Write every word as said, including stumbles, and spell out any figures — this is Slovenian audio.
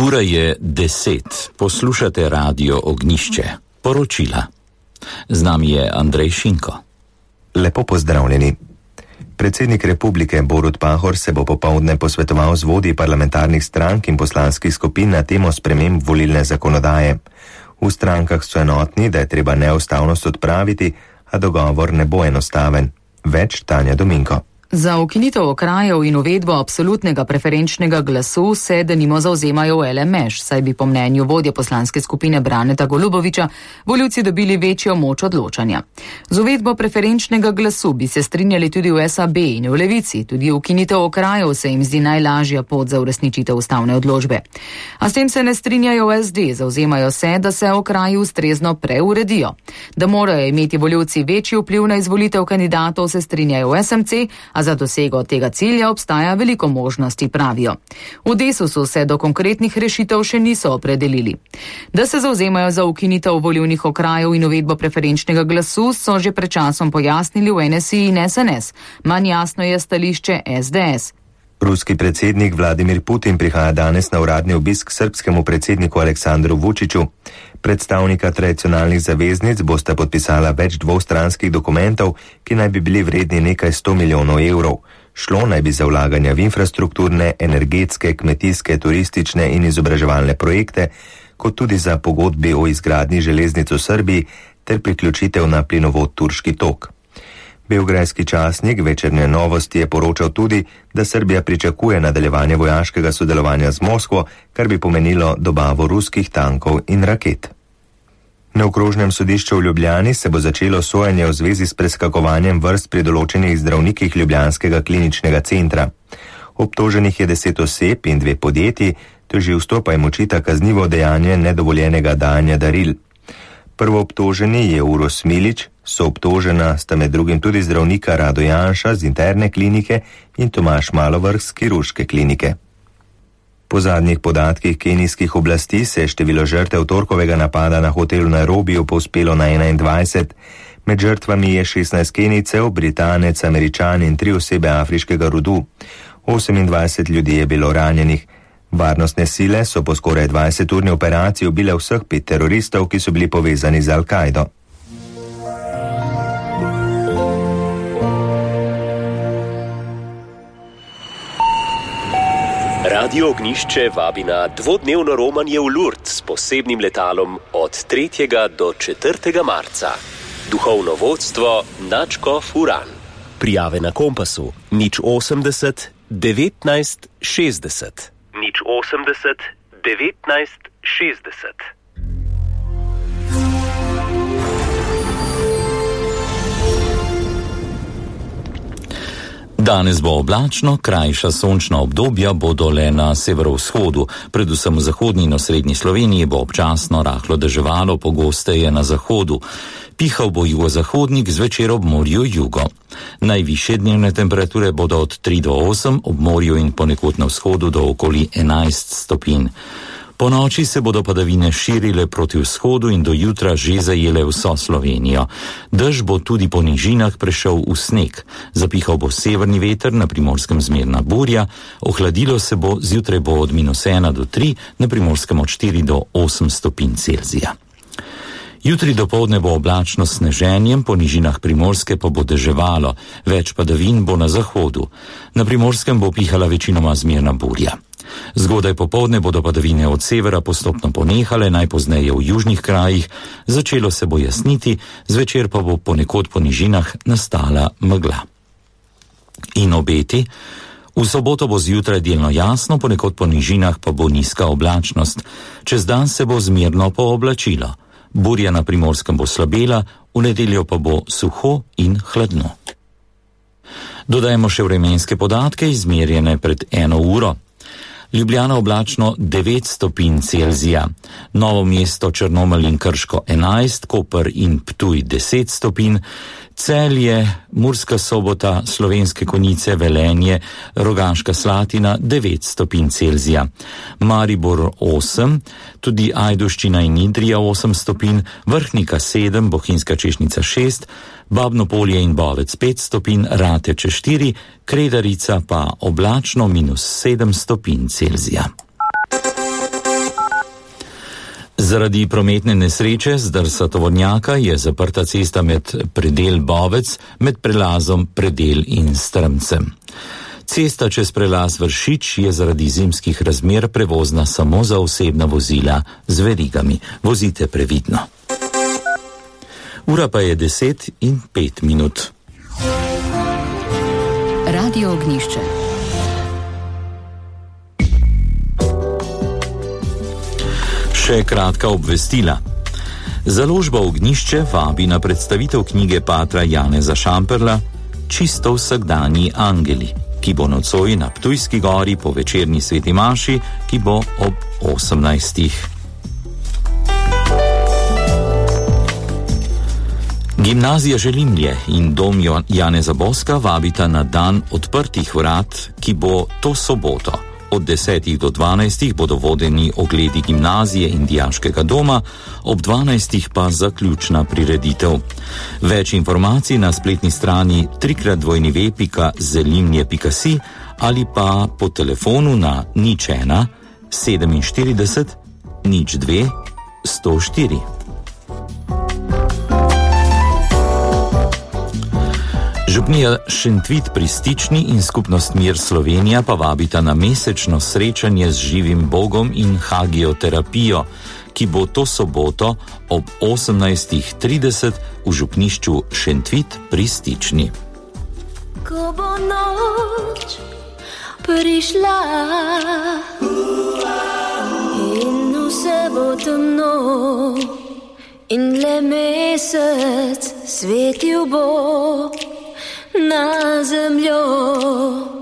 Ura je deset. Poslušate Radio Ognjišče. Poročila. Z nami je Andrej Šinko. Lepo pozdravljeni. Predsednik republike Borut Pahor se bo popoldne posvetoval z vodji parlamentarnih strank in poslanskih skupin na temo sprememb volilne zakonodaje. V strankah so enotni, da je treba neustavnost odpraviti, a dogovor ne bo enostaven. Več Tanja Dominko. Za ukinitev okrajev in uvedbo absolutnega preferenčnega glasu se denimo zavzemajo v L M Š, saj bi po mnenju vodje poslanske skupine Braneta Golubovića volivci dobili večjo moč odločanja. Z uvedbo preferenčnega glasu bi se strinjali tudi v S A B in v Levici, tudi ukinitev okrajev se jim zdi najlažja pot za uresničitev ustavne odločbe. A s tem se ne strinjajo v S D, zavzemajo se, da se okraji ustrezno preuredijo. Da morajo imeti volivci večji vpliv na izvolitev kandidatov, se strinjajo v S M C, a za dosego tega cilja obstaja veliko možnosti, pravijo. V Desusu se do konkretnih rešitev še niso opredelili. Da se zavzemajo za ukinitev volilnih okrajev in uvedbo preferenčnega glasu, so že pred časom pojasnili v N S I in S N S. Manj jasno je stališče S D S. Ruski predsednik Vladimir Putin prihaja danes na uradni obisk srbskemu predsedniku Aleksandru Vučiću. Predstavnika tradicionalnih zaveznic bosta podpisala več dvostranskih dokumentov, ki naj bi bili vredni nekaj sto milijonov evrov. Šlo naj bi za vlaganja v infrastrukturne, energetske, kmetijske, turistične in izobraževalne projekte, kot tudi za pogodbi o izgradnji železnic v Srbiji ter priključitev na plinovod Turški tok. Beograjski časnik Večerne novosti je poročal tudi, da Srbija pričakuje nadaljevanje vojaškega sodelovanja z Moskvo, kar bi pomenilo dobavo ruskih tankov in raket. Na okrožnem sodišču v Ljubljani se bo začelo sojenje v zvezi s preskakovanjem vrst pri določenih zdravnikih ljubljanskega kliničnega centra. Obtoženih je deset oseb in dve podjetji, tožilstvo pa jim očita kaznivo dejanje nedovoljenega dajanja daril. Prvoobtoženi je Uroš Smilić, soobtožena sta med drugim tudi zdravnika Rado Janša z interne klinike in Tomaž Malovrh z kirurške klinike. Po zadnjih podatkih kenijskih oblasti se je število žrtev torkovega napada na hotel v Nairobiju povzpelo na enaindvajset. Med žrtvami je šestnajst Kenijcev, Britanec, Američan in tri osebe afriškega rodu. osemindvajset ljudi je bilo ranjenih. Varnostne sile so po skoraj dvajseturni operaciji ubile vseh pet teroristov, ki so bili povezani z Al-Kaido. Radio Ognjišče vabi na dvodnevno romanje v Lourdes s posebnim letalom od tretjega do četrtega marca. Duhovno vodstvo Načko Furan. Prijave na Kompasu nič osemdeset devetnajst šestdeset. nič osemdeset devetnajst šestdeset. Danes bo oblačno, krajša sončna obdobja bodo le na severovzhodu, predvsem v zahodni in osrednji Sloveniji bo občasno rahlo deževalo, pogosteje na zahodu. Pihal bo jugozahodnik, zvečer ob morju jugo. Najvišje dnevne temperature bodo od tri do osem, ob morju in ponekod na vzhodu do okoli enajst stopinj. Po noči se bodo padavine širile proti vzhodu in do jutra že zajele vso Slovenijo. Dež bo tudi po nižinah prešel v sneg. Zapihal bo severni veter, na Primorskem zmerna burja, ohladilo se bo, zjutraj bo od minus ena do tri, na Primorskem od štiri do osem stopinj Celzija. Jutri dopoldne bo oblačno s sneženjem, po nižinah Primorske pa bo deževalo, več padavin bo na zahodu. Na Primorskem bo pihala večinoma zmerna burja. Zgodaj popoldne bodo padavine od severa postopno ponehale, najpozneje v južnih krajih, začelo se bo jasniti, zvečer pa bo ponekod po nižinah nastala megla. In obeti? V soboto bo zjutraj delno jasno, ponekod po nižinah pa bo nizka oblačnost. Čez dan se bo zmerno pooblačilo. Burja na Primorskem bo slabela, v nedeljo pa bo suho in hladno. Dodajmo še vremenske podatke, izmerjene pred eno uro. Ljubljana oblačno devet stopinj Celzija, Novo mesto, Črnomelj in Krško enajst, Koper in Ptuj deset stopinj, Celje, Murska Sobota, Slovenske Konjice, Velenje, Rogaška Slatina devet stopinj Celzija, Maribor osem, tudi Ajdovščina in Idrija osem stopinj, Vrhnika sedem, Bohinjska Češnica šest, Babno Polje in Bovec pet stopinj, Rateče štiri, Kredarica pa oblačno minus sedem stopinj Celzija. Zaradi prometne nesreče zdrsa tovornjaka je zaprta cesta med predel Bovec, med prelazom Predel in Strmcem. Cesta čez prelaz Vršič je zaradi zimskih razmer prevozna samo za osebna vozila z verigami. Vozite previdno. Ura pa je deset in pet minut. Radio Ognjišče. Še kratka obvestila. Založba Ognjišče vabi na predstavitev knjige patra Janeza Šamperla Čisto vsakdanji angeli, ki bo nocoj na Ptujski gori po večerni sveti maši, ki bo ob osemnajstih. Gimnazija Želimlje in dom Janeza Boska vabita na dan odprtih vrat, ki bo to soboto. Od desetih do dvanajstih bodo vodeni ogledi gimnazije in dijaškega doma, ob dvanajstih pa zaključna prireditev. Več informacij na spletni strani trikrat dvojni ve pika zelimlje pika si ali pa po telefonu na nič ena sedeminštirideset nič dve sto štiri. Župnija Šentvit pri Stični in skupnost Mir Slovenija pa vabita na mesečno srečanje z živim Bogom in hagioterapijo, ki bo to soboto ob osemnajstih trideset v župnišču Šentvit pri Stični. Ko bo noč prišla in vse bo temno in le mesec svetil bo na zemljo.